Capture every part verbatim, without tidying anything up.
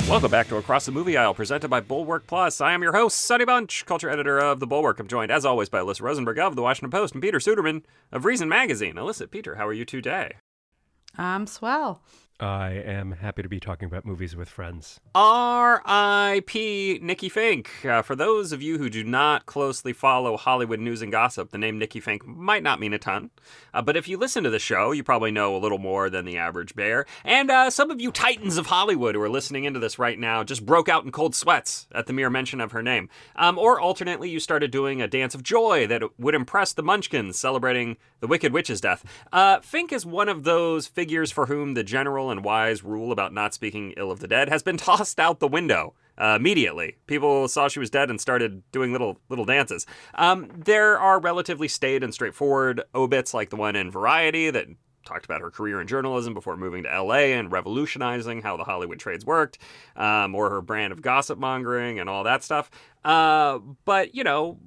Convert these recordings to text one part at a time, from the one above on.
Welcome back to Across the Movie Aisle, presented by Bulwark Plus. I am your host, Sonny Bunch, culture editor of The Bulwark. I'm joined, as always, by Alyssa Rosenberg of The Washington Post and Peter Suderman of Reason Magazine. Alyssa, Peter, how are you today? I'm swell. I am happy to be talking about movies with friends. R I P Nikki Fink. Uh, for those of you who do not closely follow Hollywood news and gossip, the name Nikki Fink might not mean a ton. Uh, but if you listen to the show, you probably know a little more than the average bear. And uh, some of you titans of Hollywood who are listening into this right now just broke out in cold sweats at the mere mention of her name. Um, or alternately, you started doing a dance of joy that would impress the Munchkins, celebrating the Wicked Witch's death. Uh, Fink is one of those figures for whom the general and wise rule about not speaking ill of the dead has been tossed out the window uh, immediately. People saw she was dead and started doing little little dances. Um, there are relatively staid and straightforward obits like the one in Variety that talked about her career in journalism before moving to L A and revolutionizing how the Hollywood trades worked, um, or her brand of gossip mongering and all that stuff. Uh, but, you know,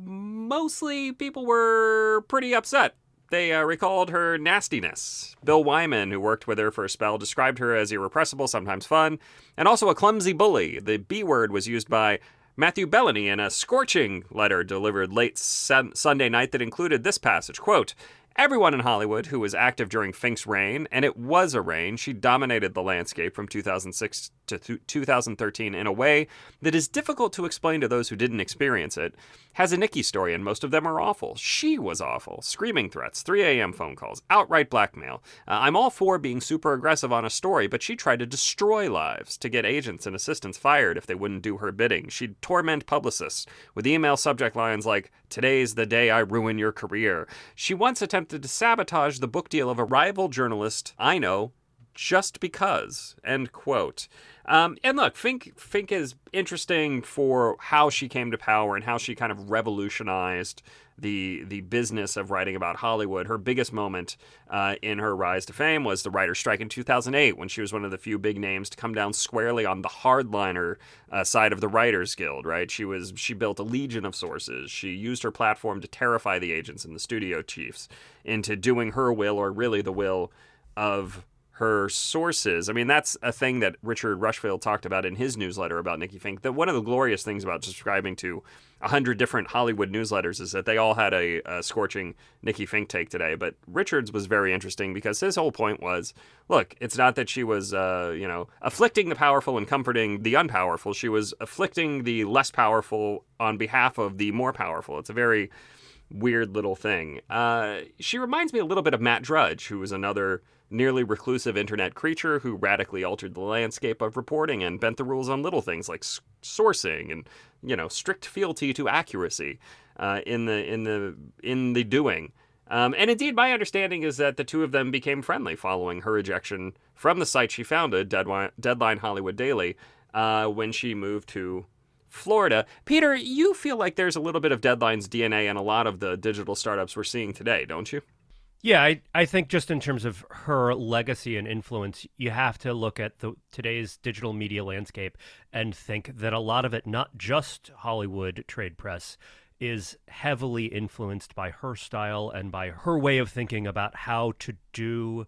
mostly people were pretty upset. They uh, recalled her nastiness. Bill Wyman, who worked with her for a spell, described her as irrepressible, sometimes fun, and also a clumsy bully. The B word was used by Matthew Bellany in a scorching letter delivered late sun- Sunday night that included this passage, quote, "Everyone in Hollywood who was active during Fink's reign, and it was a reign, she dominated the landscape from two thousand six to th- two thousand thirteen in a way that is difficult to explain to those who didn't experience it, has a Nikki story, and most of them are awful. She was awful. Screaming threats, three a.m. phone calls, outright blackmail. Uh, I'm all for being super aggressive on a story, but she tried to destroy lives, to get agents and assistants fired if they wouldn't do her bidding. She'd torment publicists with email subject lines like, 'Today's the day I ruin your career.' She once attempted to sabotage the book deal of a rival journalist I know just because," end quote. Um, and look, Fink, Fink is interesting for how she came to power and how she kind of revolutionized the the business of writing about Hollywood. Her biggest moment uh, in her rise to fame was the writer's strike in two thousand eight, when she was one of the few big names to come down squarely on the hardliner uh, side of the Writers Guild, right? She was she built a legion of sources. She used her platform to terrify the agents and the studio chiefs into doing her will, or really the will of her sources. I mean, that's a thing that Richard Rushfield talked about in his newsletter about Nikki Fink. That one of the glorious things about subscribing to a hundred different Hollywood newsletters is that they all had a, a scorching Nikki Fink take today. But Richard's was very interesting because his whole point was, look, it's not that she was, uh, you know, afflicting the powerful and comforting the unpowerful. She was afflicting the less powerful on behalf of the more powerful. It's a very weird little thing. Uh, she reminds me a little bit of Matt Drudge, who was another nearly reclusive internet creature who radically altered the landscape of reporting and bent the rules on little things like s- sourcing and, you know, strict fealty to accuracy uh, in the in the in the doing. Um, and indeed, my understanding is that the two of them became friendly following her ejection from the site she founded, Deadline, Deadline Hollywood Daily, uh, when she moved to Florida. Peter, you feel like there's a little bit of Deadline's D N A in a lot of the digital startups we're seeing today, don't you? Yeah, I, I think just in terms of her legacy and influence, you have to look at the today's digital media landscape and think that a lot of it, not just Hollywood trade press, is heavily influenced by her style and by her way of thinking about how to do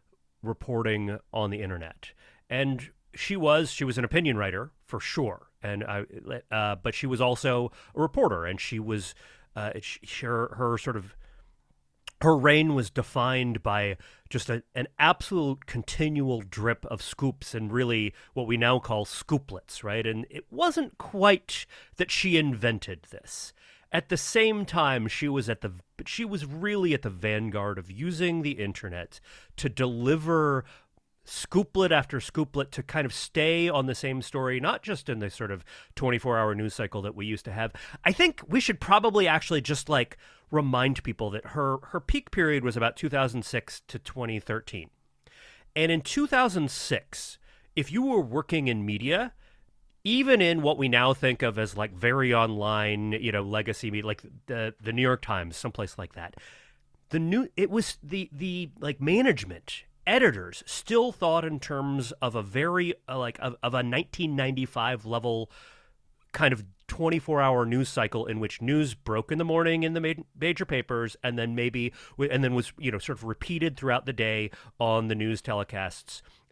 reporting on the internet. And she was she was an opinion writer for sure, and I, uh, but she was also a reporter, and she was uh, she, her her sort of. Her reign was defined by just a, an absolute continual drip of scoops and really what we now call scooplets, right? And it wasn't quite that she invented this. At the same time, she was at the she was really at the vanguard of using the internet to deliver scooplet after scooplet to kind of stay on the same story, not just in the sort of twenty-four hour news cycle that we used to have. I think we should probably actually just like remind people that her her peak period was about two thousand six to twenty thirteen. And in two thousand six, if you were working in media, even in what we now think of as like very online, you know, legacy media, like the the New York Times, someplace like that, the new it was the the like management editors still thought in terms of a very uh, like of, of a nineteen ninety-five level kind of twenty-four hour news cycle in which news broke in the morning in the ma- major papers and then maybe and then was, you know, sort of repeated throughout the day on the news telecasts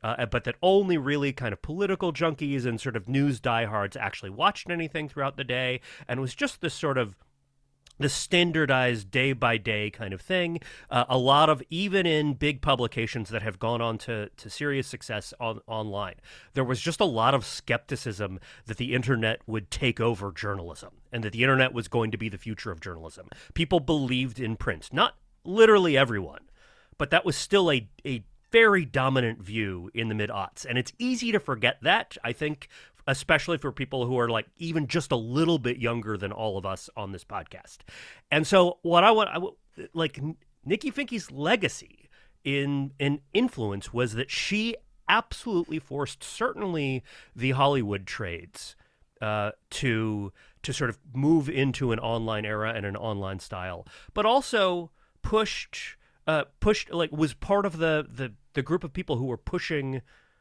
uh, but that only really kind of political junkies and sort of news diehards actually watched anything throughout the day, and it was just this sort of the standardized day-by-day kind of thing. Uh, a lot of, even in big publications that have gone on to, to serious success on, online, there was just a lot of skepticism that the internet would take over journalism and that the internet was going to be the future of journalism. People believed in print. Not literally everyone, but that was still a, a very dominant view in the mid-aughts. And it's easy to forget that, I think, especially for people who are like even just a little bit younger than all of us on this podcast. And so what I want, I, like Nikki Finke's legacy in, in influence was that she absolutely forced certainly the Hollywood trades uh, to, to sort of move into an online era and an online style, but also pushed, uh, pushed like was part of the, the, the group of people who were pushing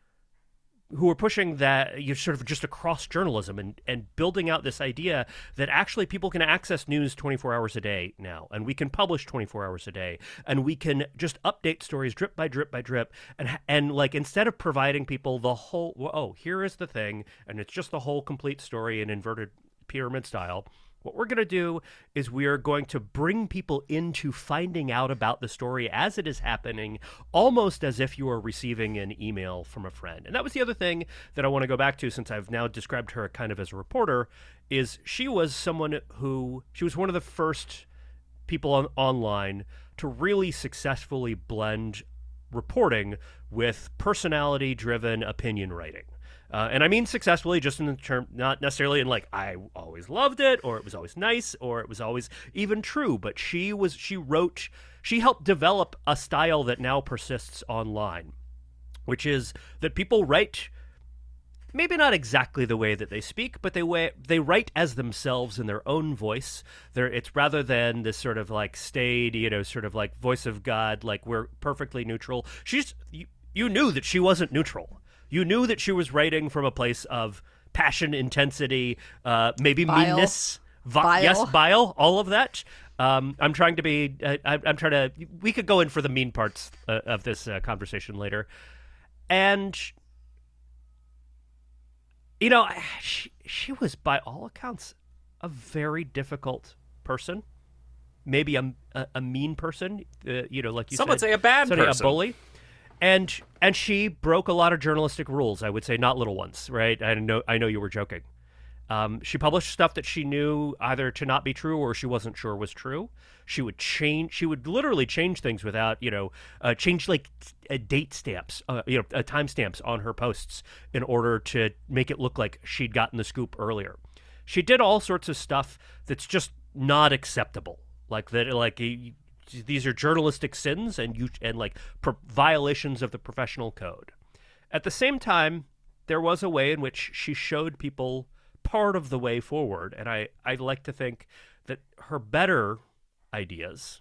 who were pushing that you sort of just across journalism and, and building out this idea that actually people can access news twenty-four hours a day now, and we can publish twenty-four hours a day, and we can just update stories drip by drip by drip, and and like instead of providing people the whole, oh, here is the thing, and it's just the whole complete story in inverted pyramid style, what we're going to do is we are going to bring people into finding out about the story as it is happening, almost as if you are receiving an email from a friend. And that was the other thing that I want to go back to, since I've now described her kind of as a reporter, is she was someone who, she was one of the first people on, online to really successfully blend reporting with personality-driven opinion writing. Uh, and I mean successfully just in the term, not necessarily in like, I always loved it, or it was always nice, or it was always even true, but she was, she wrote, she helped develop a style that now persists online, which is that people write, maybe not exactly the way that they speak, but they way, they write as themselves in their own voice. They're, it's rather than this sort of like staid, you know, sort of like voice of God, like we're perfectly neutral. She's, you, you knew that she wasn't neutral. You knew that she was writing from a place of passion, intensity, uh, maybe Bile. meanness, vi- Bile. yes, bile, all of that. Um, I'm trying to be. Uh, I, I'm trying to. We could go in for the mean parts uh, of this uh, conversation later, and you know, she she was by all accounts a very difficult person, maybe a a, a mean person. Uh, you know, like you Some said, would say a bad somebody- person. a bully. And and she broke a lot of journalistic rules, I would say, not little ones, right? I know I know you were joking. Um, she published stuff that she knew either to not be true or she wasn't sure was true. She would change. She would literally change things without, you know, uh, change like uh, date stamps, uh, you know, uh, time stamps on her posts in order to make it look like she'd gotten the scoop earlier. She did all sorts of stuff that's just not acceptable, like that, like. A, These are journalistic sins and you and like pro- violations of the professional code. At the same time, there was a way in which she showed people part of the way forward, and I I'd like to think that her better ideas,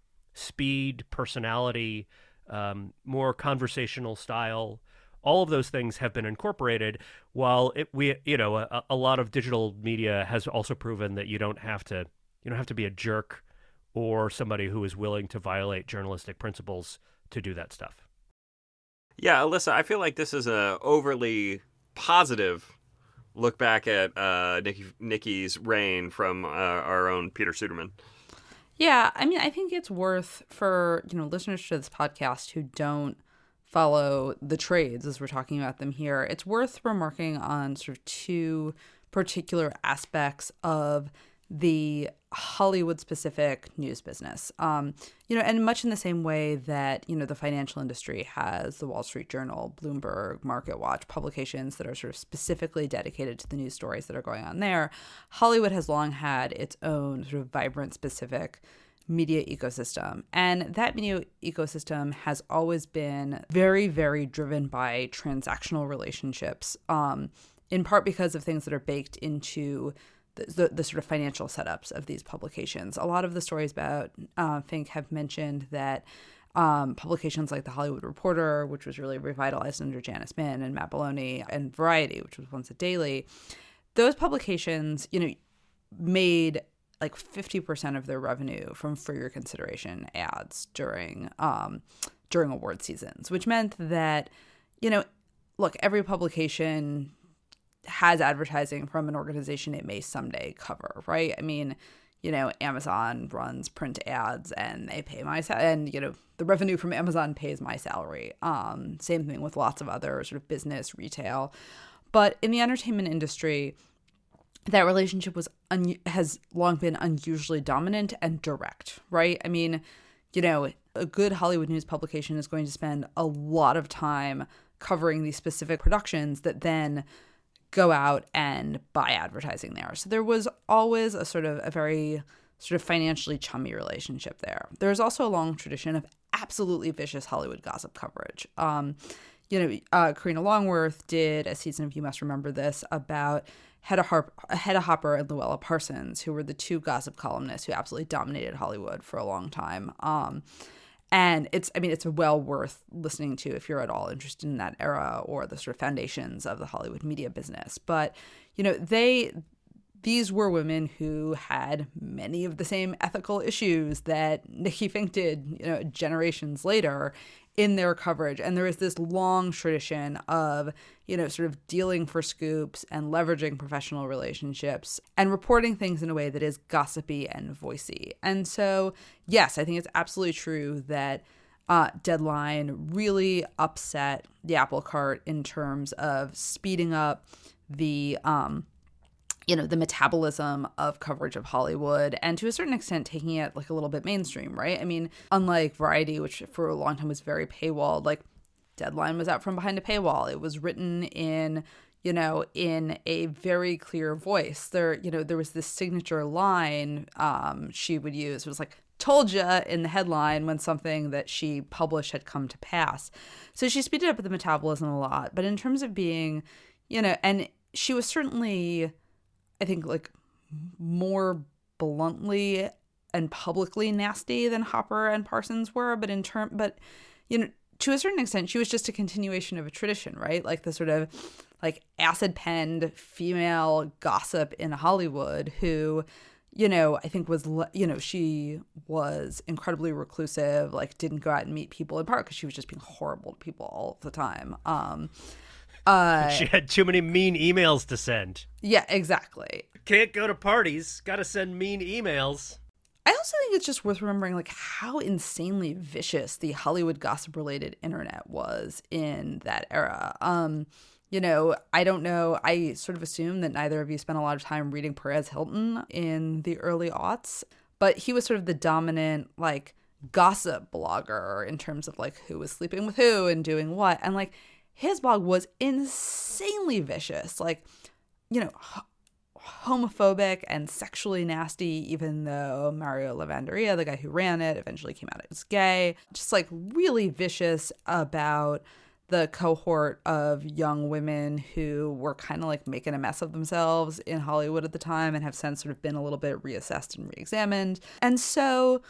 speed, personality, um, more conversational style, all of those things have been incorporated. While it we you know a, a lot of digital media has also proven that you don't have to you don't have to be a jerk or somebody who is willing to violate journalistic principles to do that stuff. Yeah, Alyssa, I feel like this is a overly positive look back at uh, Nikki, Nikki's reign from uh, our own Peter Suderman. Yeah, I mean, I think it's worth for, you know, listeners to this podcast who don't follow the trades as we're talking about them here, it's worth remarking on sort of two particular aspects of the Hollywood-specific news business. Um, you know, and much in the same way that, you know, the financial industry has the Wall Street Journal, Bloomberg, MarketWatch, publications that are sort of specifically dedicated to the news stories that are going on there, Hollywood has long had its own sort of vibrant, specific media ecosystem. And that media ecosystem has always been very, very driven by transactional relationships, um, in part because of things that are baked into The, the, the sort of financial setups of these publications. A lot of the stories about uh, Fink have mentioned that um, publications like The Hollywood Reporter, which was really revitalized under Janice Min and Matt Belloni, and Variety, which was once a daily, those publications, you know, made like fifty percent of their revenue from For Your Consideration ads during um, during award seasons, which meant that, you know, look, every publication has advertising from an organization it may someday cover, right? I mean, you know, Amazon runs print ads and they pay my salary, and, you know, the revenue from Amazon pays my salary. Um, same thing with lots of other sort of business, retail. But in the entertainment industry, that relationship was un- has long been unusually dominant and direct, right? I mean, you know, a good Hollywood news publication is going to spend a lot of time covering these specific productions that then go out and buy advertising there. So there was always a sort of a very sort of financially chummy relationship there. There's also a long tradition of absolutely vicious Hollywood gossip coverage. Um, you know, uh, Karina Longworth did a season of You Must Remember This about Hedda, Harp- Hedda Hopper and Luella Parsons, who were the two gossip columnists who absolutely dominated Hollywood for a long time. Um, And it's, I mean, it's well worth listening to if you're at all interested in that era or the sort of foundations of the Hollywood media business. But, you know, they, these were women who had many of the same ethical issues that Nikki Finck did, you know, generations later in their coverage. And there is this long tradition of, you know, sort of dealing for scoops and leveraging professional relationships and reporting things in a way that is gossipy and voicey. And so, yes, I think it's absolutely true that uh, Deadline really upset the apple cart in terms of speeding up the, um, you know, the metabolism of coverage of Hollywood, and to a certain extent taking it like a little bit mainstream, right? I mean, unlike Variety, which for a long time was very paywalled, like Deadline was out from behind a paywall. It was written in, you know, in a very clear voice. There, you know, there was this signature line um, she would use. It was like, "Told ya" in the headline when something that she published had come to pass. So she speeded up the metabolism a lot. But in terms of being, you know, and she was certainly, I think, like more bluntly and publicly nasty than Hopper and Parsons were, but in term, but you know, to a certain extent, she was just a continuation of a tradition, right? Like the sort of like acid penned female gossip in Hollywood who, you know, I think was, you know, she was incredibly reclusive, like didn't go out and meet people in part because she was just being horrible to people all the time. Um, Uh, she had too many mean emails to send. Yeah, exactly. Can't go to parties. Got to send mean emails. I also think it's just worth remembering like how insanely vicious the Hollywood gossip-related internet was in that era. Um, you know, I don't know. I sort of assume that neither of you spent a lot of time reading Perez Hilton in the early aughts, but he was sort of the dominant like gossip blogger in terms of like who was sleeping with who and doing what, and like his blog was insanely vicious, like, you know, h- homophobic and sexually nasty, even though Mario Lavanderia, the guy who ran it, eventually came out as gay. Just like really vicious about the cohort of young women who were kind of like making a mess of themselves in Hollywood at the time and have since sort of been a little bit reassessed and reexamined. And so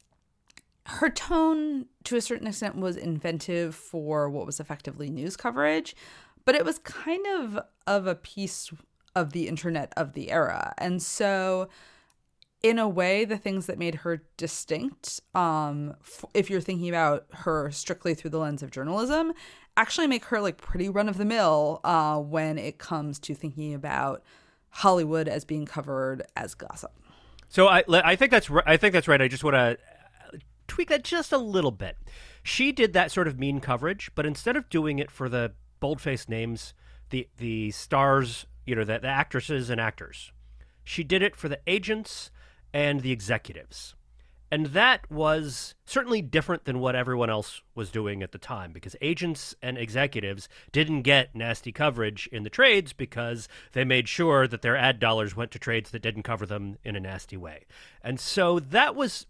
her tone, to a certain extent, was inventive for what was effectively news coverage, but it was kind of of a piece of the internet of the era. And so, in a way, the things that made her distinct, um, f- if you're thinking about her strictly through the lens of journalism, actually make her like pretty run-of-the-mill uh, when it comes to thinking about Hollywood as being covered as gossip. So I, I think that's I think that's right. I just want to tweak that just a little bit. She did that sort of mean coverage, but instead of doing it for the bold-faced names, the the stars, you know, the, the actresses and actors, she did it for the agents and the executives. And that was certainly different than what everyone else was doing at the time, because agents and executives didn't get nasty coverage in the trades because they made sure that their ad dollars went to trades that didn't cover them in a nasty way. And so that was,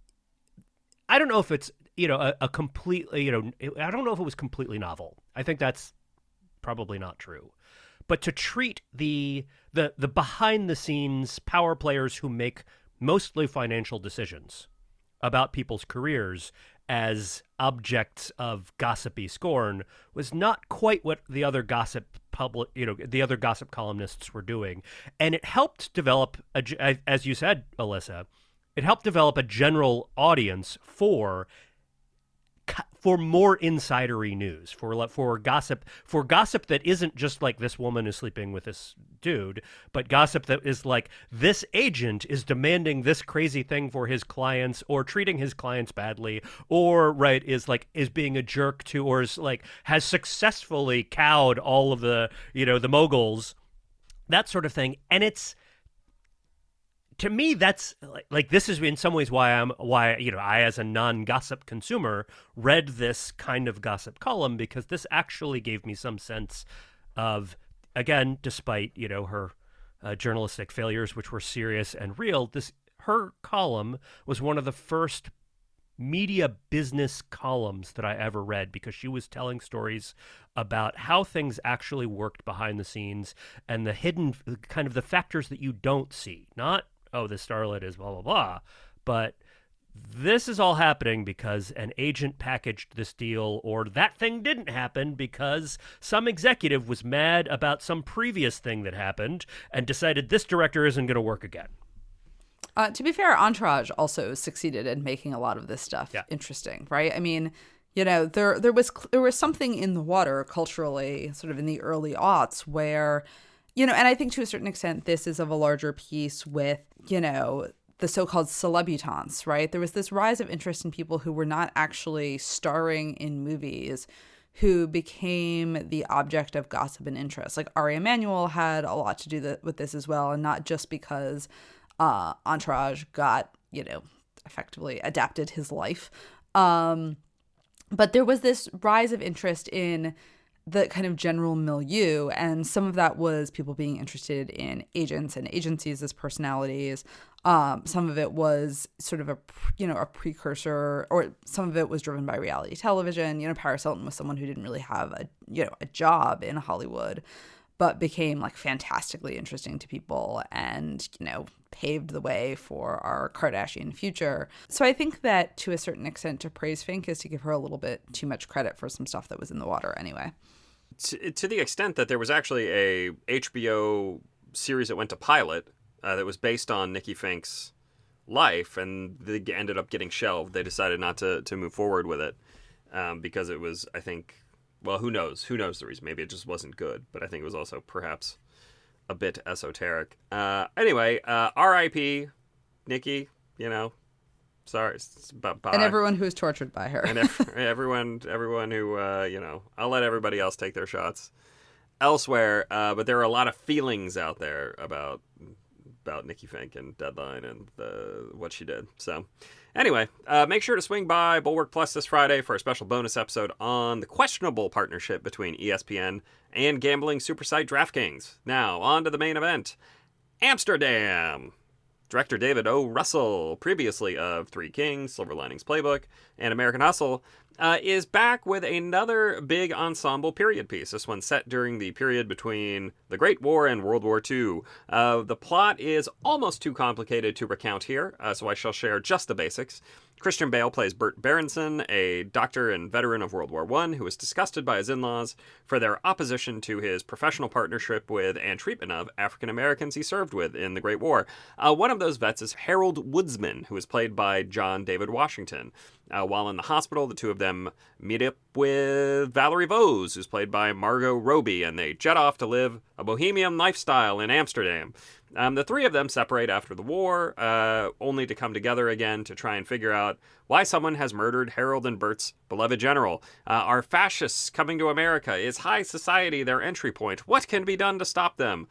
I don't know if it's, you know, a, a completely, you know, I don't know if it was completely novel. I think that's probably not true. But to treat the the the behind the scenes power players who make mostly financial decisions about people's careers as objects of gossipy scorn was not quite what the other gossip public, you know, the other gossip columnists were doing. And it helped develop, a, as you said, Alyssa, it helped develop a general audience for for more insidery news, for le- for gossip, for gossip that isn't just like this woman is sleeping with this dude, but gossip that is like this agent is demanding this crazy thing for his clients, or treating his clients badly, or right is like is being a jerk to, or is like has successfully cowed all of the you know the moguls, that sort of thing. And it's, to me, that's like, like this is in some ways why I'm why you know I, as a non-gossip consumer, read this kind of gossip column, because this actually gave me some sense of, again, despite you know her uh, journalistic failures, which were serious and real, this her column was one of the first media business columns that I ever read, because she was telling stories about how things actually worked behind the scenes, and the hidden kind of the factors that you don't see, not oh, the starlet is blah, blah, blah. But this is all happening because an agent packaged this deal, or that thing didn't happen because some executive was mad about some previous thing that happened and decided this director isn't going to work again. Uh, to be fair, Entourage also succeeded in making a lot of this stuff yeah. interesting, right? I mean, you know, there there was there was something in the water culturally, sort of in the early aughts, where, you know, and I think to a certain extent, this is of a larger piece with, you know, the so-called celebutants, right? There was this rise of interest in people who were not actually starring in movies, who became the object of gossip and interest. Like Ari Emanuel had a lot to do th- with this as well, and not just because uh, Entourage got, you know, effectively adapted his life. Um, but there was this rise of interest in the kind of general milieu, and some of that was people being interested in agents and agencies as personalities. Um, some of it was sort of a, you know, a precursor, or some of it was driven by reality television. You know, Paris Hilton was someone who didn't really have a, you know, a job in Hollywood, but became like fantastically interesting to people, and, you know, paved the way for our Kardashian future. So I think that to a certain extent, to praise Fink is to give her a little bit too much credit for some stuff that was in the water anyway. To, to the extent that there was actually a H B O series that went to pilot uh, that was based on Nikki Fink's life, and they ended up getting shelved. They decided not to, to move forward with it um, because it was, I think, well, who knows? Who knows the reason? Maybe it just wasn't good, but I think it was also perhaps a bit esoteric. Uh, anyway, uh, R I P Nikki, you know, sorry. Bye. And everyone who was tortured by her. and ev- everyone, everyone who, uh, you know, I'll let everybody else take their shots elsewhere. Uh, but there are a lot of feelings out there about about Nikki Fink and Deadline and the, what she did. So anyway, uh, make sure to swing by Bulwark Plus this Friday for a special bonus episode on the questionable partnership between E S P N and gambling supersite DraftKings. Now, on to the main event. Amsterdam. Director David O. Russell, previously of Three Kings, Silver Linings Playbook, and American Hustle, uh, is back with another big ensemble period piece. This one set during the period between the Great War and World War Two. Uh, the plot is almost too complicated to recount here, uh, so I shall share just the basics. Christian Bale plays Bert Berenson, a doctor and veteran of World War One who is disgusted by his in-laws for their opposition to his professional partnership with and treatment of African Americans he served with in the Great War. Uh, one of those vets is Harold Woodsman, who is played by John David Washington. Uh, while in the hospital, the two of them meet up with Valerie Vose, who's played by Margot Robbie, and they jet off to live a bohemian lifestyle in Amsterdam. Um, the three of them separate after the war, uh, only to come together again to try and figure out why someone has murdered Harold and Bert's beloved general. Uh, are fascists coming to America? Is high society their entry point? What can be done to stop them?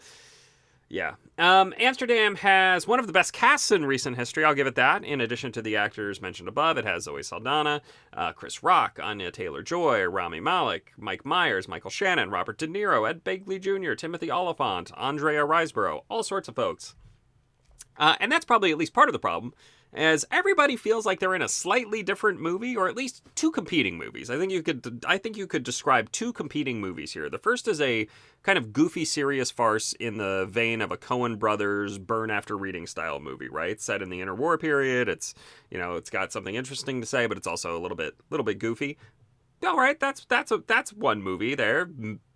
Yeah. Um, Amsterdam has one of the best casts in recent history, I'll give it that. In addition to the actors mentioned above, it has Zoe Saldana, uh, Chris Rock, Anya Taylor-Joy, Rami Malek, Mike Myers, Michael Shannon, Robert De Niro, Ed Begley Junior, Timothy Olyphant, Andrea Riseborough, all sorts of folks. Uh, and that's probably at least part of the problem, as everybody feels like they're in a slightly different movie, or at least two competing movies. I think you could I think you could describe two competing movies here. The first is a kind of goofy, serious farce in the vein of a Coen Brothers Burn After Reading style movie, right? Set in the interwar period. It's, you know, it's got something interesting to say, but it's also a little bit little bit goofy. All right, that's that's a, that's one movie there.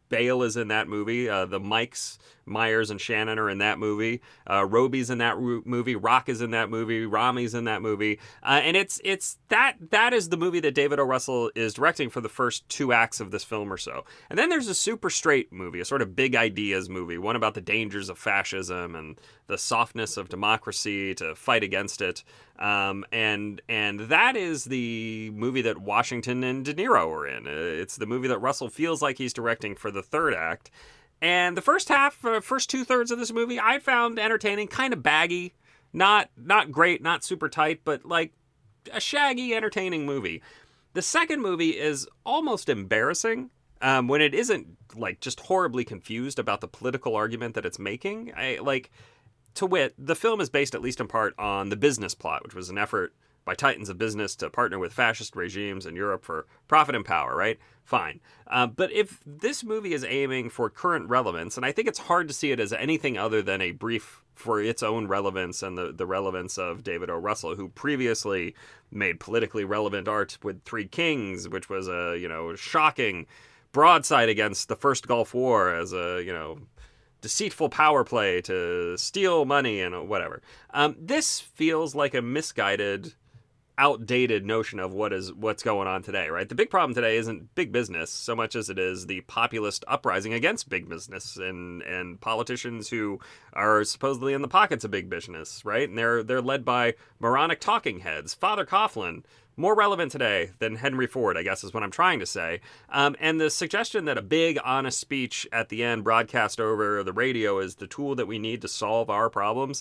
Bale is in that movie. Uh, the Mikes, Myers and Shannon are in that movie. Uh, Roby's in that ro- movie. Rock is in that movie. Rami's in that movie. Uh, and it's it's that that is the movie that David O. Russell is directing for the first two acts of this film or so. And then there's a super straight movie, a sort of big ideas movie, one about the dangers of fascism and the softness of democracy to fight against it. Um, and and that is the movie that Washington and De Niro are in. It's the movie that Russell feels like he's directing for the third act. And the first half, uh, first two thirds of this movie, I found entertaining, kind of baggy, not not great, not super tight, but like a shaggy, entertaining movie. The second movie is almost embarrassing um, when it isn't like just horribly confused about the political argument that it's making. I like, to wit, the film is based at least in part on The Business Plot, which was an effort by titans of business to partner with fascist regimes in Europe for profit and power, right? Fine. Uh, but if this movie is aiming for current relevance, and I think it's hard to see it as anything other than a brief for its own relevance and the, the relevance of David O. Russell, who previously made politically relevant art with Three Kings, which was a, you know, shocking broadside against the First Gulf War as a, you know, deceitful power play to steal money and whatever. Um, this feels like a misguided, outdated notion of what is what's going on today, right? The big problem today isn't big business so much as it is the populist uprising against big business and and politicians who are supposedly in the pockets of big business, right? And they're they're led by moronic talking heads. Father Coughlin, more relevant today than Henry Ford, I guess is what I'm trying to say. Um, and the suggestion that a big, honest speech at the end broadcast over the radio is the tool that we need to solve our problems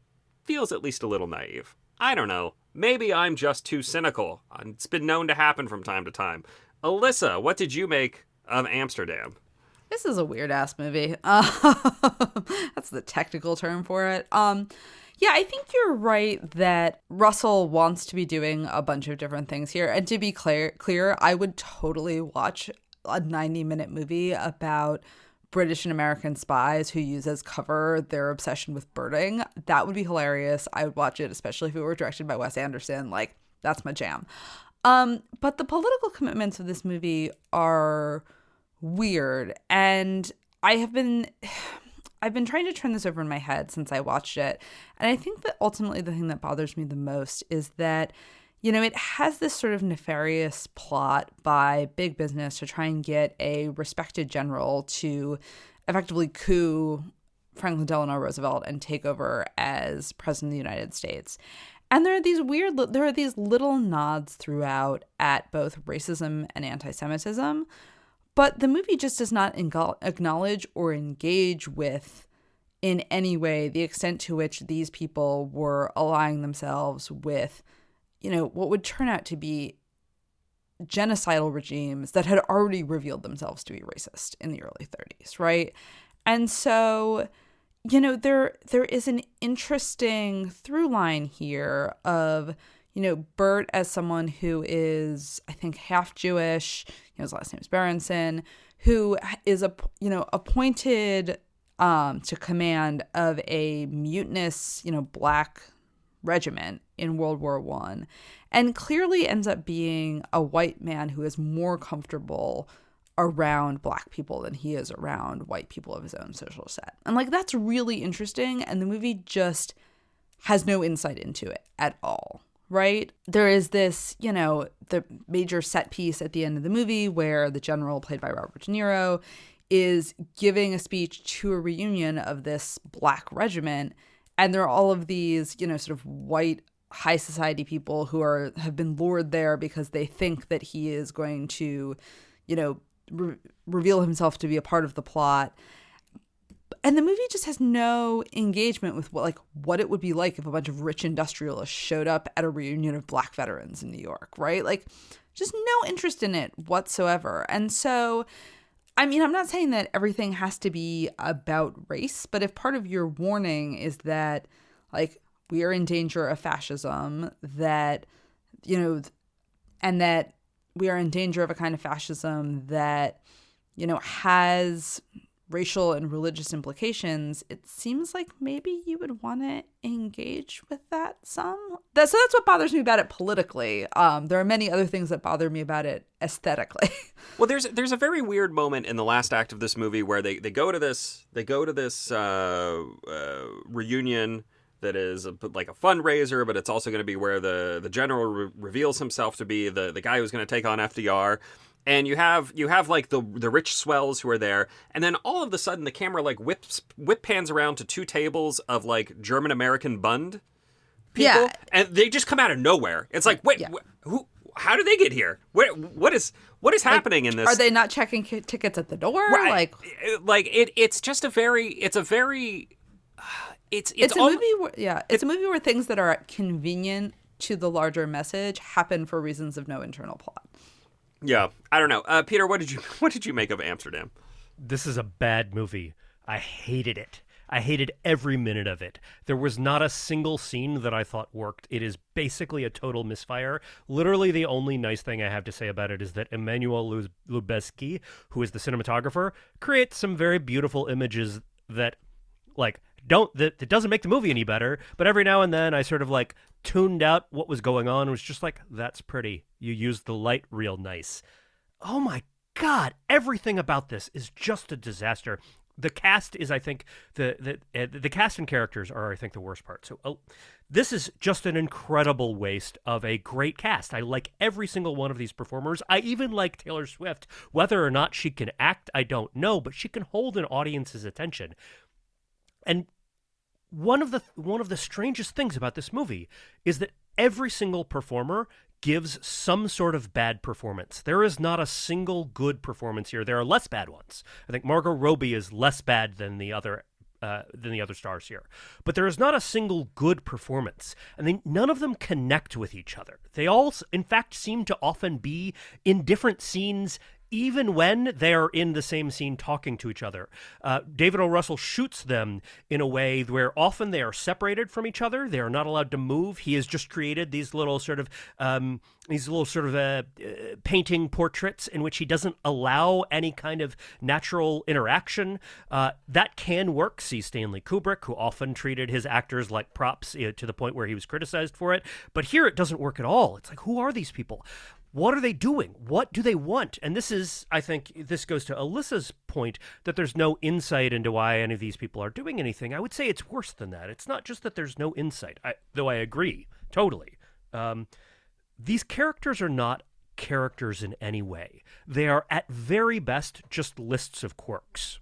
feels at least a little naive. I don't know. Maybe I'm just too cynical. It's been known to happen from time to time. Alyssa, what did you make of Amsterdam? This is a weird-ass movie. Uh, that's the technical term for it. Um, yeah, I think you're right that Russell wants to be doing a bunch of different things here. And to be clear, clear, I would totally watch a ninety-minute movie about British and American spies who use as cover their obsession with birding. That would be hilarious. I would watch it, especially if it were directed by Wes Anderson. Like, that's my jam. Um, but the political commitments of this movie are weird. And I have been... I've been trying to turn this over in my head since I watched it. And I think that ultimately the thing that bothers me the most is that, you know, it has this sort of nefarious plot by big business to try and get a respected general to effectively coup Franklin Delano Roosevelt and take over as president of the United States. And there are these weird, there are these little nods throughout at both racism and anti-Semitism, but the movie just does not acknowledge or engage with in any way the extent to which these people were allying themselves with, you know, what would turn out to be genocidal regimes that had already revealed themselves to be racist in the early thirties, right? And so, you know, there there is an interesting through line here of, you know, Bert as someone who is, I think, half Jewish, you know, his last name is Berenson, who is, a, you know, appointed um, to command of a mutinous, you know, black regiment in World War One, and clearly ends up being a white man who is more comfortable around black people than he is around white people of his own social set. And like, that's really interesting. And the movie just has no insight into it at all. Right? There is this, you know, the major set piece at the end of the movie where the general, played by Robert De Niro, is giving a speech to a reunion of this black regiment. And there are all of these, you know, sort of white high society people who are have been lured there because they think that he is going to, you know, re- reveal himself to be a part of the plot. And the movie just has no engagement with what, like, what it would be like if a bunch of rich industrialists showed up at a reunion of black veterans in New York, right? Like, just no interest in it whatsoever. And so, I mean, I'm not saying that everything has to be about race, but if part of your warning is that, like, we are in danger of fascism, that, you know, and that we are in danger of a kind of fascism that, you know, has racial and religious implications, it seems like maybe you would want to engage with that some. That, so that's what bothers me about it politically. Um, there are many other things that bother me about it aesthetically. Well, there's there's a very weird moment in the last act of this movie where they, they go to this they go to this uh, uh, reunion that is a, like a fundraiser, but it's also going to be where the the general re- reveals himself to be the the guy who's going to take on F D R. And you have you have like the the rich swells who are there, and then all of a sudden the camera like whips whip pans around to two tables of like German American Bund people, Yeah. and they just come out of nowhere. It's like, wait, Yeah. wh- who? How did they get here? Where, what is what is happening in this? Are they not checking ki- tickets at the door? Right. Like, like it? It's just a very. It's a very. It's it's, it's, a al- movie where, yeah, it's a movie where things that are convenient to the larger message happen for reasons of no internal plot. Yeah, I don't know. Uh, Peter, what did you what did you make of Amsterdam? This is a bad movie. I hated it. I hated every minute of it. There was not a single scene that I thought worked. It is basically a total misfire. Literally, the only nice thing I have to say about it is that Emmanuel Luz- Lubezki, who is the cinematographer, creates some very beautiful images that, like, don't that, that doesn't make the movie any better. But every now and then, I sort of like tuned out what was going on and was just like, "That's pretty. You used the light real nice." Oh my God! Everything about this is just a disaster. The cast is, I think, the the uh, the cast and characters are, I think, the worst part. So, oh, this is just an incredible waste of a great cast. I like every single one of these performers. I even like Taylor Swift. Whether or not she can act, I don't know, but she can hold an audience's attention. And one of the one of the strangest things about this movie is that every single performer gives some sort of bad performance. There is not a single good performance here. There are less bad ones. I think Margot Robbie is less bad than the other uh, than the other stars here. But there is not a single good performance. And they, none of them connect with each other. They all, in fact, seem to often be in different scenes, even when they're in the same scene talking to each other. Uh, David O. Russell shoots them in a way where often they are separated from each other. They are not allowed to move. He has just created these little sort of um, these little sort of uh, uh, painting portraits in which he doesn't allow any kind of natural interaction. Uh, that can work. See Stanley Kubrick, who often treated his actors like props, uh, to the point where he was criticized for it. But here it doesn't work at all. It's like, who are these people? What are they doing? What do they want? And this is, I think, this goes to Alyssa's point that there's no insight into why any of these people are doing anything. I would say it's worse than that. It's not just that there's no insight, I, though I agree, totally. Um, these characters are not characters in any way. They are, at very best, just lists of quirks.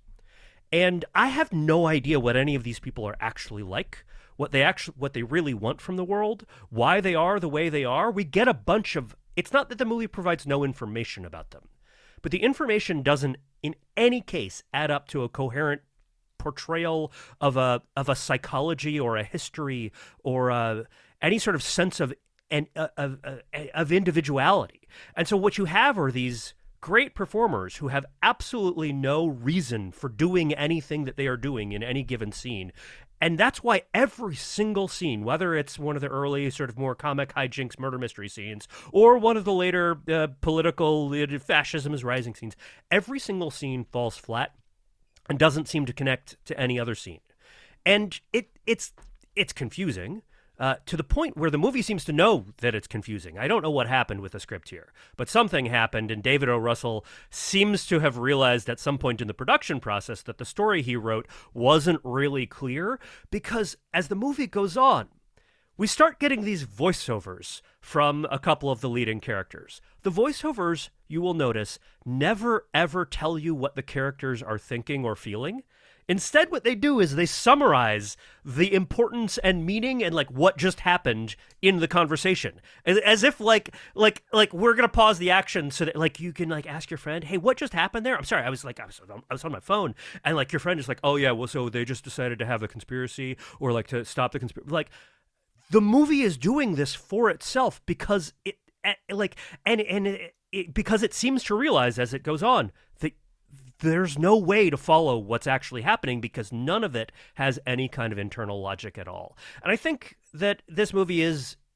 And I have no idea what any of these people are actually like, what they actually, what they really want from the world, why they are the way they are. We get a bunch of... It's not that the movie provides no information about them, but the information doesn't, in any case, add up to a coherent portrayal of a of a psychology or a history or a, any sort of sense of and of, of of individuality. And so what you have are these great performers who have absolutely no reason for doing anything that they are doing in any given scene. And that's why every single scene, whether it's one of the early sort of more comic hijinks murder mystery scenes or one of the later uh, political uh, fascism is rising scenes, every single scene falls flat and doesn't seem to connect to any other scene. And it it's it's confusing. Uh, to the point where the movie seems to know that it's confusing. I don't know what happened with the script here, but something happened, and David O. Russell seems to have realized at some point in the production process that the story he wrote wasn't really clear, because as the movie goes on, we start getting these voiceovers from a couple of the leading characters. The voiceovers, you will notice, never ever tell you what the characters are thinking or feeling. Instead, what they do is they summarize the importance and meaning and like what just happened in the conversation, as, as if like like like we're gonna pause the action so that like you can like ask your friend, hey, what just happened there? I'm sorry, I was like I was on, I was on my phone, and like your friend is like, oh yeah, well so they just decided to have a conspiracy or like to stop the conspiracy. Like the movie is doing this for itself because it like and and it, it, because it seems to realize as it goes on that there's no way to follow what's actually happening because none of it has any kind of internal logic at all. And I think that this movie is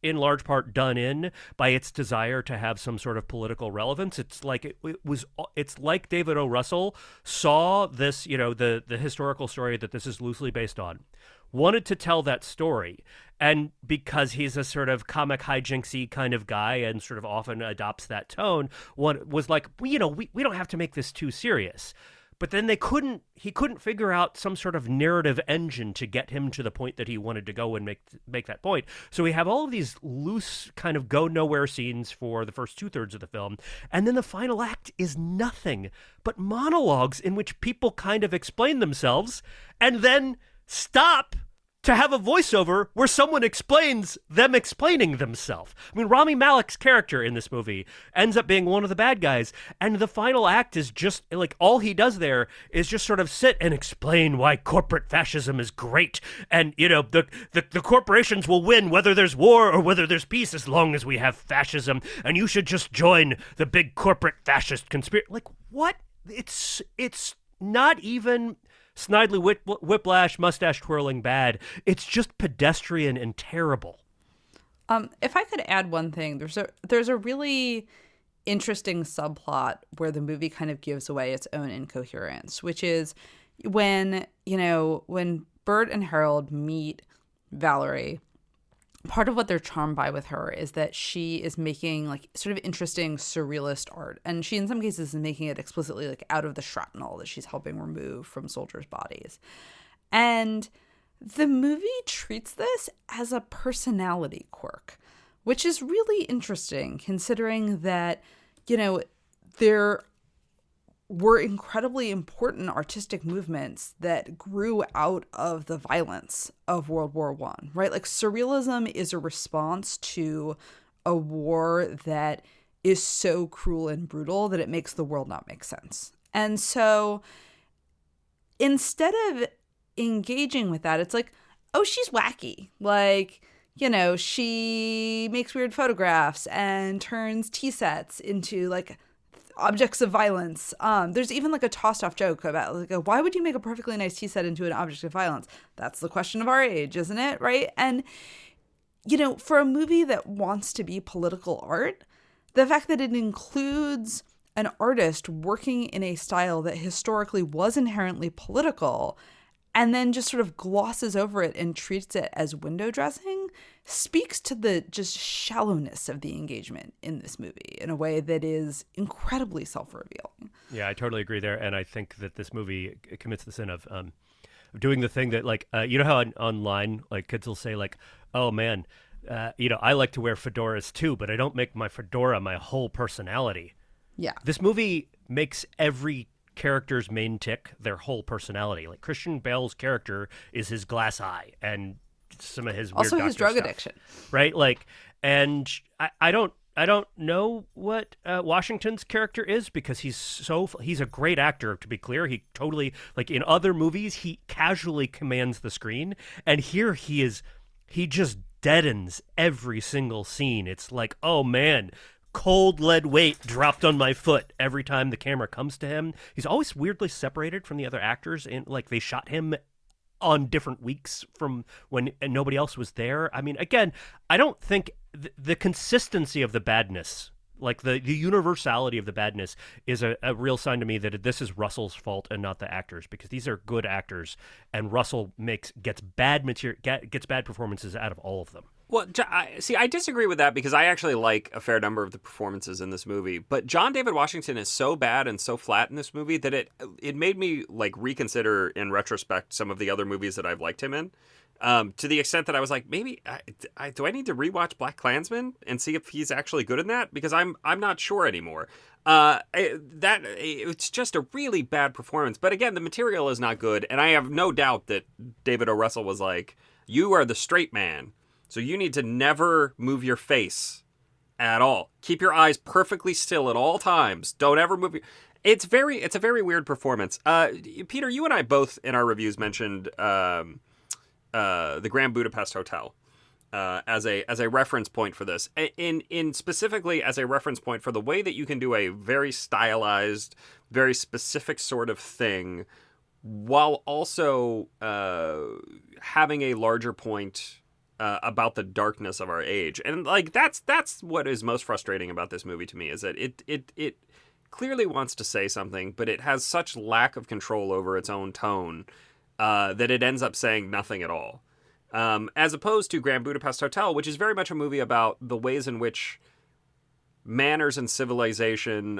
in large part done in by its desire to have some sort of political relevance. It's like it, it was. It's like David O. Russell saw this, you know, the the historical story that this is loosely based on, wanted to tell that story, and because he's a sort of comic hijinksy kind of guy and sort of often adopts that tone, one was like, well, you know, we we don't have to make this too serious. But then they couldn't, he couldn't figure out some sort of narrative engine to get him to the point that he wanted to go and make make that point. So we have all of these loose kind of go nowhere scenes for the first two thirds of the film. And then the final act is nothing but monologues in which people kind of explain themselves and then stop to have a voiceover where someone explains them explaining themselves. I mean, Rami Malek's character in this movie ends up being one of the bad guys, and the final act is just, like, all he does there is just sort of sit and explain why corporate fascism is great, and, you know, the, the, the corporations will win whether there's war or whether there's peace as long as we have fascism, and you should just join the big corporate fascist conspiracy. Like, what? It's, it's not even Snidely whip, whiplash, mustache twirling bad. It's just pedestrian and terrible. Um, if I could add one thing, there's a there's a really interesting subplot where the movie kind of gives away its own incoherence, which is when, you know, when Bert and Harold meet Valerie, part of what they're charmed by with her is that she is making like sort of interesting surrealist art. And she, in some cases, is making it explicitly like out of the shrapnel that she's helping remove from soldiers' bodies. And the movie treats this as a personality quirk, which is really interesting considering that, you know, there were incredibly important artistic movements that grew out of the violence of World War One, right? Like surrealism is a response to a war that is so cruel and brutal that it makes the world not make sense. And so instead of engaging with that, it's like, oh, she's wacky. Like, you know, she makes weird photographs and turns tea sets into like objects of violence. Um, there's even like a tossed off joke about like, why would you make a perfectly nice tea set into an object of violence? That's the question of our age, isn't it? Right. And, you know, for a movie that wants to be political art, the fact that it includes an artist working in a style that historically was inherently political and then just sort of glosses over it and treats it as window dressing speaks to the just shallowness of the engagement in this movie in a way that is incredibly self-revealing. Yeah, I totally agree there. And I think that this movie commits the sin of um, doing the thing that, like, uh, you know how on, online, like, kids will say, like, oh, man, uh, you know, I like to wear fedoras too, but I don't make my fedora my whole personality. Yeah. This movie makes every character's main tick their whole personality. Like Christian Bale's character is his glass eye and some of his weird also his drug stuff, addiction, right? Like, and I, I don't I don't know what uh, Washington's character is because he's so he's a great actor, to be clear. He totally, like in other movies, he casually commands the screen, and here he is he just deadens every single scene. It's like, oh man, cold lead weight dropped on my foot every time the camera comes to him. He's always weirdly separated from the other actors, and like they shot him on different weeks from when nobody else was there. I mean, again, I don't think th- the consistency of the badness, like the, the universality of the badness, is a, a real sign to me that this is Russell's fault and not the actors, because these are good actors, and Russell makes gets bad material gets bad performances out of all of them. Well, I, see, I disagree with that because I actually like a fair number of the performances in this movie. But John David Washington is so bad and so flat in this movie that it it made me like reconsider in retrospect some of the other movies that I've liked him in. Um, to the extent that I was like, maybe I, I, do I need to rewatch Black Klansman and see if he's actually good in that? Because I'm I'm not sure anymore. Uh, that it's just a really bad performance. But again, the material is not good, and I have no doubt that David O. Russell was like, "You are the straight man. So you need to never move your face at all. Keep your eyes perfectly still at all times. Don't ever move your... It's very, it's a very weird performance. Uh, Peter, you and I both in our reviews mentioned um, uh, the Grand Budapest Hotel uh, as a as a reference point for this. In in specifically as a reference point for the way that you can do a very stylized, very specific sort of thing, while also uh, having a larger point uh, about the darkness of our age. And like that's that's what is most frustrating about this movie to me, is that it it it clearly wants to say something, but it has such lack of control over its own tone uh, that it ends up saying nothing at all. Um, as opposed to Grand Budapest Hotel, which is very much a movie about the ways in which manners and civilization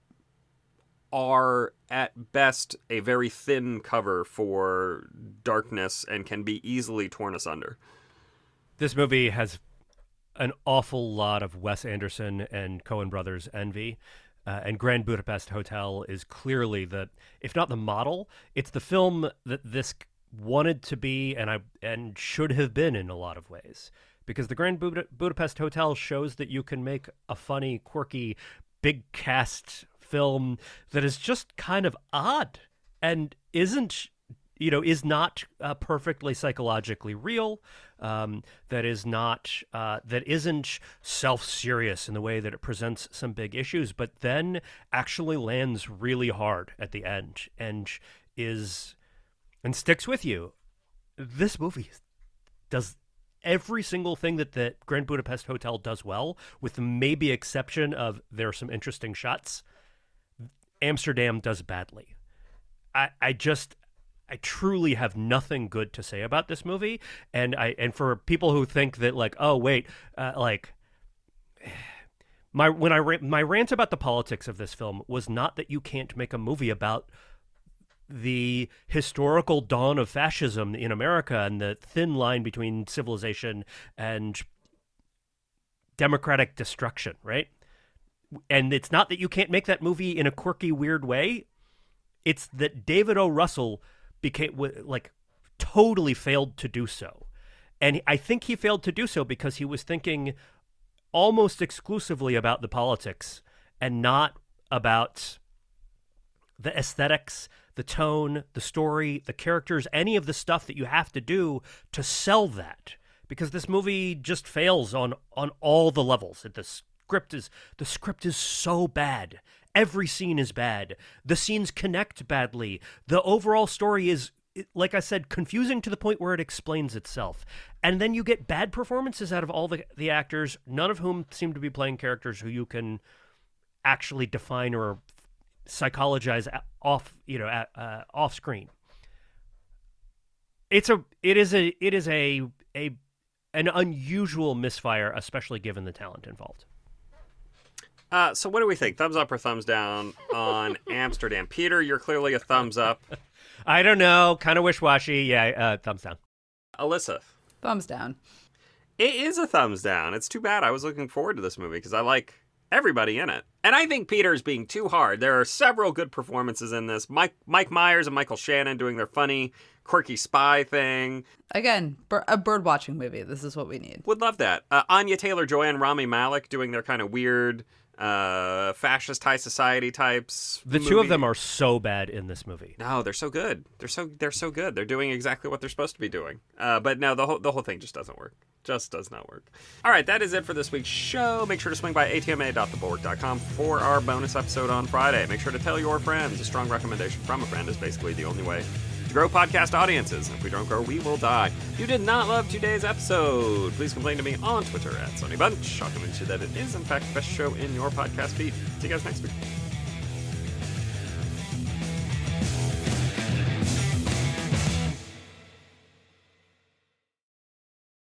are at best a very thin cover for darkness and can be easily torn asunder. This movie has an awful lot of Wes Anderson and Coen Brothers envy. Uh, and Grand Budapest Hotel is clearly the, if not the model, it's the film that this wanted to be and I and should have been in a lot of ways. Because the Grand Bud- Budapest Hotel shows that you can make a funny, quirky, big cast film that is just kind of odd and isn't, you know, is not uh, perfectly psychologically real, um, that is not, uh, that isn't self-serious in the way that it presents some big issues, but then actually lands really hard at the end and is, and sticks with you. This movie does every single thing that the Grand Budapest Hotel does well, with the maybe exception of there are some interesting shots. Amsterdam does badly. I, I just, I truly have nothing good to say about this movie. And I, and for people who think that like, oh wait, uh, like my, when I, my rant about the politics of this film was not that you can't make a movie about the historical dawn of fascism in America and the thin line between civilization and democratic destruction, right? And it's not that you can't make that movie in a quirky, weird way. It's that David O. Russell became, like, totally failed to do so. And I think he failed to do so because he was thinking almost exclusively about the politics and not about the aesthetics, the tone, the story, the characters, any of the stuff that you have to do to sell that. Because this movie just fails on, on all the levels. It, the script is the script is so bad. Every scene is bad. The scenes connect badly. The overall story is, like I said, confusing to the point where it explains itself. And then you get bad performances out of all the, the actors, none of whom seem to be playing characters who you can actually define or psychologize off, you know, uh, off screen. It's a, it is a, it is a, a, an unusual misfire, especially given the talent involved. Uh, so what do we think? Thumbs up or thumbs down on Amsterdam? Peter, you're clearly a thumbs up. I don't know. Kind of wish-washy. Yeah, uh, thumbs down. Alyssa? Thumbs down. It is a thumbs down. It's too bad. I was looking forward to this movie because I like everybody in it. And I think Peter's being too hard. There are several good performances in this. Mike Mike Myers and Michael Shannon doing their funny, quirky spy thing. Again, bir- a bird-watching movie. This is what we need. Would love that. Uh, Anya Taylor-Joy and Rami Malek doing their kind of weird, uh, fascist high society types. The movie. two of them are so bad in this movie. No, they're so good. They're so they're so good. They're doing exactly what they're supposed to be doing. Uh, but no, the whole the whole thing just doesn't work. Just does not work. All right, that is it for this week's show. Make sure to swing by a t m a dot the bulwark dot com for our bonus episode on Friday. Make sure to tell your friends. A strong recommendation from a friend is basically the only way to grow podcast audiences. If we don't grow, we will die. If you did not love today's episode, please complain to me on Twitter at Sonny Bunch. I'll convince you that it is, in fact, the best show in your podcast feed. See you guys next week.